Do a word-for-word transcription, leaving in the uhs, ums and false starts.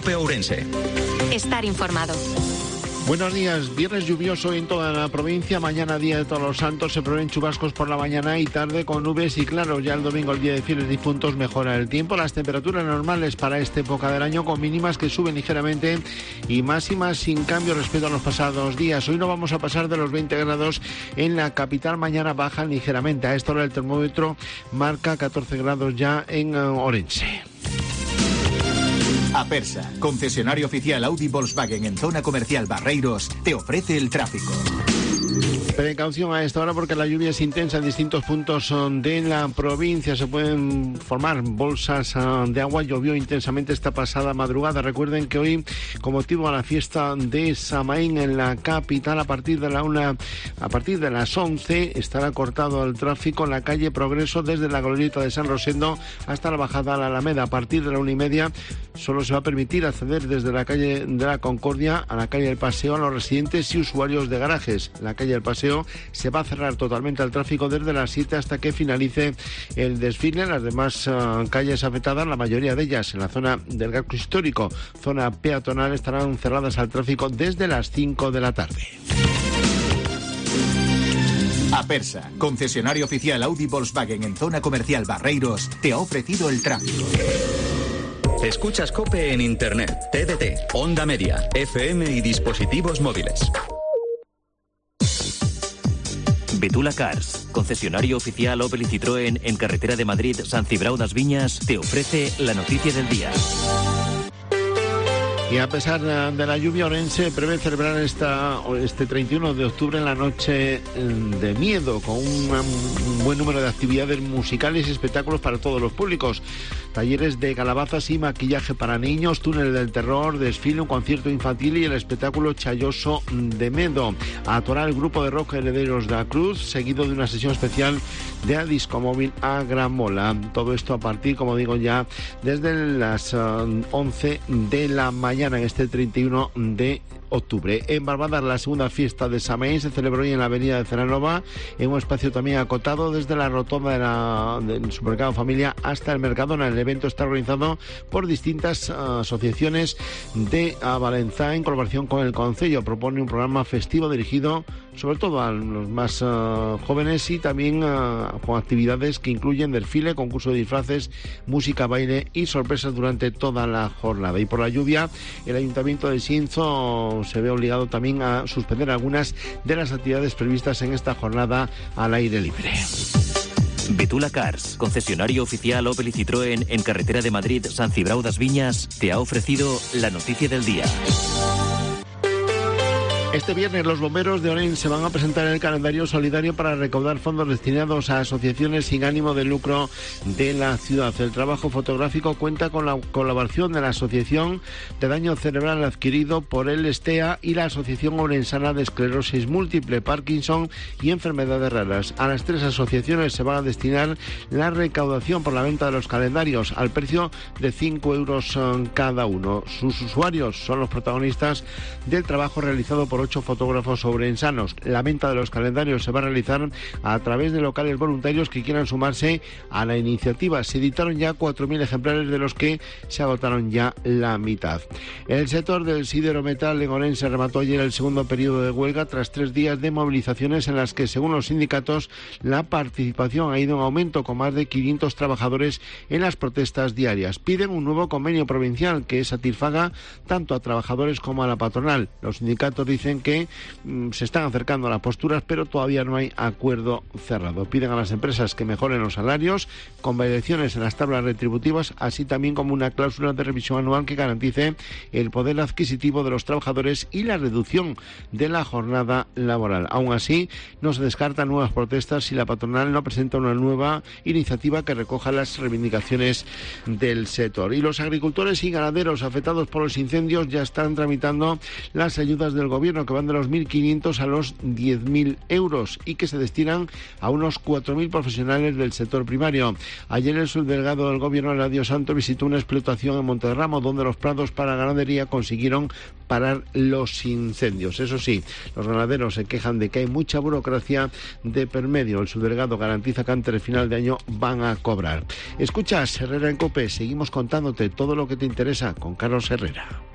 COPE Ourense. Estar informado. Buenos días. Viernes lluvioso en toda la provincia. Mañana, día de Todos los Santos, se prevén chubascos por la mañana y tarde con nubes y claros. Ya el domingo, el día de Fieles Difuntos, mejora el tiempo. Las temperaturas normales para esta época del año, con mínimas que suben ligeramente y máximas sin cambio respecto a los pasados días. Hoy no vamos a pasar de los veinte grados en la capital. Mañana bajan ligeramente. A esta hora el termómetro marca catorce grados ya en Orense. Apersa, concesionario oficial Audi Volkswagen en zona comercial Barreiros, te ofrece el tráfico. Precaución a esta hora porque la lluvia es intensa en distintos puntos de la provincia. Se pueden formar bolsas de agua. Llovió intensamente esta pasada madrugada. Recuerden que hoy, con motivo a la fiesta de Samaín en la capital, a partir de la una, a partir de las once, estará cortado el tráfico en la calle Progreso desde la glorieta de San Rosendo hasta la bajada a la Alameda. A partir de la una y media solo se va a permitir acceder desde la calle de la Concordia a la calle del Paseo a los residentes y usuarios de garajes. La calle del Paseo se va a cerrar totalmente al tráfico desde las siete hasta que finalice el desfile. Las demás uh, calles afectadas, la mayoría de ellas en la zona del casco histórico, zona peatonal, estarán cerradas al tráfico desde las cinco de la tarde. Apersa, concesionario oficial Audi Volkswagen en zona comercial Barreiros, te ha ofrecido el tráfico. Escuchas COPE en Internet, T D T, Onda Media, F M y dispositivos móviles. Betula Cars, concesionario oficial Opel y Citroën en carretera de Madrid, San Cibrao das Viñas, te ofrece la noticia del día. Y a pesar de la lluvia, Orense prevé celebrar esta, este treinta y uno de octubre en la noche de miedo, con un, un buen número de actividades musicales y espectáculos para todos los públicos. Talleres de calabazas y maquillaje para niños, túnel del terror, desfile, un concierto infantil y el espectáculo Chayoso de Medo. Actuará el grupo de rock Herederos de la Cruz, seguido de una sesión especial de Disco Móvil a Gramola. Todo esto a partir, como digo ya, desde las uh, once de la mañana en este treinta y uno de octubre. En Barbadas, la segunda fiesta de Samaín se celebró hoy en la avenida de Ceranova, en un espacio también acotado desde la rotonda de la, del supermercado Familia hasta el Mercadona. El evento está organizado por distintas uh, asociaciones de uh, Valenzá en colaboración con el Concello. Propone un programa festivo dirigido sobre todo a los más uh, jóvenes y también uh, con actividades que incluyen desfile, concurso de disfraces, música, baile y sorpresas durante toda la jornada. Y por la lluvia, el Ayuntamiento de Xinzo se ve obligado también a suspender algunas de las actividades previstas en esta jornada al aire libre. Betula Cars, concesionario oficial Opel y Citroën en carretera de Madrid, San Cibrao das Viñas, te ha ofrecido la noticia del día. Este viernes los bomberos de Orense van a presentar el calendario solidario para recaudar fondos destinados a asociaciones sin ánimo de lucro de la ciudad. El trabajo fotográfico cuenta con la colaboración de la Asociación de Daño Cerebral Adquirido por el ESTEA y la Asociación Orensana de Esclerosis Múltiple, Parkinson y Enfermedades Raras. A las tres asociaciones se va a destinar la recaudación por la venta de los calendarios al precio de cinco euros cada uno. Sus usuarios son los protagonistas del trabajo realizado por ocho fotógrafos orensanos. La venta de los calendarios se va a realizar a través de locales voluntarios que quieran sumarse a la iniciativa. Se editaron ya cuatro mil ejemplares, de los que se agotaron ya la mitad. El sector del siderometal en Orense remató ayer el segundo periodo de huelga tras tres días de movilizaciones en las que, según los sindicatos, la participación ha ido en aumento, con más de quinientos trabajadores en las protestas diarias. Piden un nuevo convenio provincial que satisfaga tanto a trabajadores como a la patronal. Los sindicatos dicen que mm, se están acercando a las posturas, pero todavía no hay acuerdo cerrado. Piden a las empresas que mejoren los salarios, con variaciones en las tablas retributivas, así también como una cláusula de revisión anual que garantice el poder adquisitivo de los trabajadores y la reducción de la jornada laboral. Aún así, no se descartan nuevas protestas si la patronal no presenta una nueva iniciativa que recoja las reivindicaciones del sector. Y los agricultores y ganaderos afectados por los incendios ya están tramitando las ayudas del gobierno gobierno, que van de los mil quinientos a los diez mil euros y que se destinan a unos cuatro mil profesionales del sector primario. Ayer el subdelegado del gobierno, Eladio Santos, visitó una explotación en Monterramo, donde los prados para ganadería consiguieron parar los incendios. Eso sí, los ganaderos se quejan de que hay mucha burocracia de per medio. El subdelegado garantiza que antes del final de año van a cobrar. Escuchas Herrera en COPE, seguimos contándote todo lo que te interesa con Carlos Herrera.